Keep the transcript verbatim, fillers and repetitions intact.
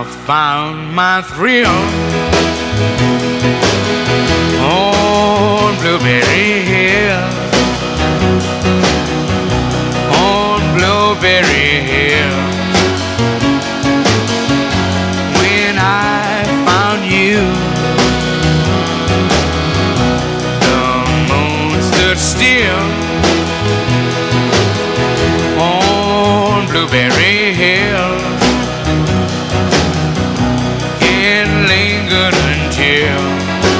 I found my thrill on Blueberry Hill, on Blueberry Hill. When I found you, the moon stood still on Blueberry